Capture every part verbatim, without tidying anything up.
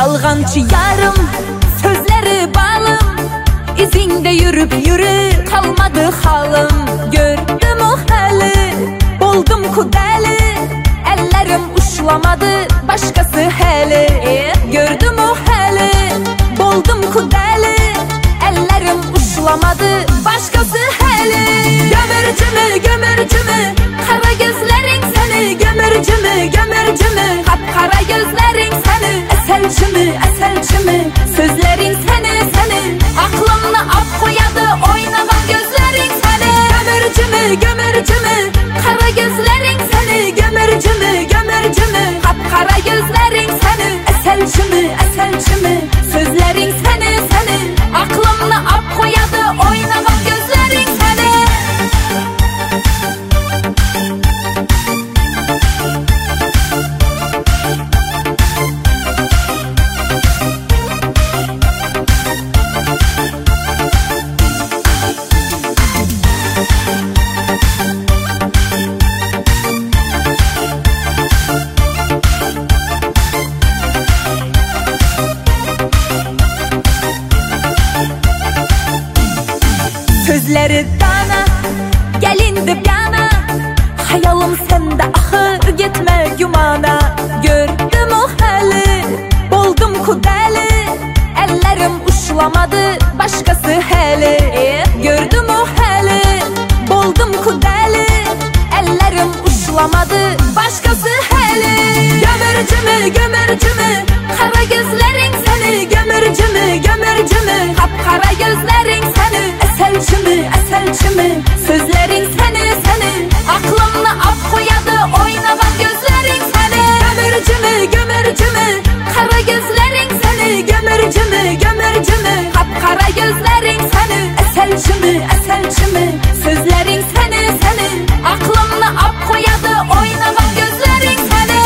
Yalgancı yarım, sözleri balım, izinde yürüp yürü kalmadı halım. Gördüm o hali, buldum kudeli, ellerim uşlamadı başkası heli. Gördüm o hali, buldum kudeli, ellerim uşlamadı başkası heli. Gömürcümü gömürcümü, kara gözlerin seni, gömürcümü gömürcümü, kapkara gözlerin seni, eselcimi eselcimi, sözlerin seni seni, aklımla ap koyadı oynagan gözlerin seni. Gömürcümü gömürcümü, kara gözlerin seni, gömürcümü gömürcümü, kapkara gözlerin seni, eselcimi eselcimi, sözlerin seni seni, aklımla ap koyadı oynagan gözlerin seni. Sözleri dana, gelindi yana, hayalım sende ahı gitme yumana. Gördüm o hali, buldum kudeli, ellerim uşlamadı başkası heli. Gördüm o hali, buldum kudeli, ellerim uşlamadı başkası heli. Gömürcümü gömürcümü, kara gözlerin seni, gömürcümü gömürcümü, kapkara gözlerin seni, eselcimi eselcimi, sözlerin seni seni, aklımla ap koyadı oynagan gözlerin seni. Gömürcümü gömürcümü, kara gözlerin seni, gömürcümü gömürcümü, kapkara gözlerin seni, eselcimi eselcimi, sözlerin seni seni, aklımla ap koyadı oynagan gözlerin seni.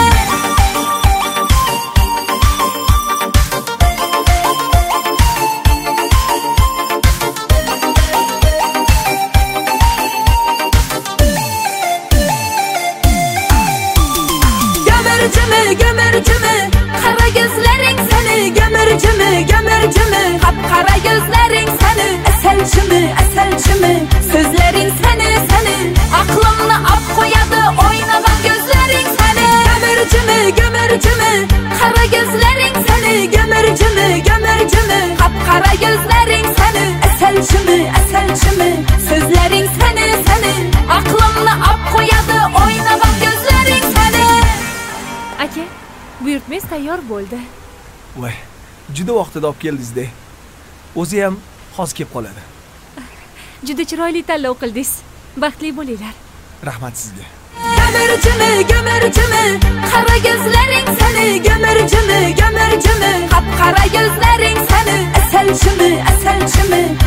Gömürcümü gömürcümü, kara gözlerin seni, gömürcümü gömürcümü, kapkara gözlerin seni, eselcimi eselcimi, sözlerin seni seni, aklımla ap koyadı oynagan gözlerin seni. Gömürcümü gömürcümü, kara gözlerin seni, gömürcümü gömürcümü, kapkara gözlerin seni, eselcimi eselcimi, sözlerin seni seni, aklımla ap koyadı oynagan gözlerin seni. Aka, buyurtmangiz tayyor bo'ldi. Voy, juda vaqtida olib keldingiz-da. O'zi ham hozir kelib qoladi. Juda chiroyli tanlov qildingiz. Baxtli bo'linglar. Rahmat sizga. Gömürcümü gömürcümü, kara gözlerin seni, gömürcümü gömürcümü, kapkara gözlerin seni, eselcimi eselcimi,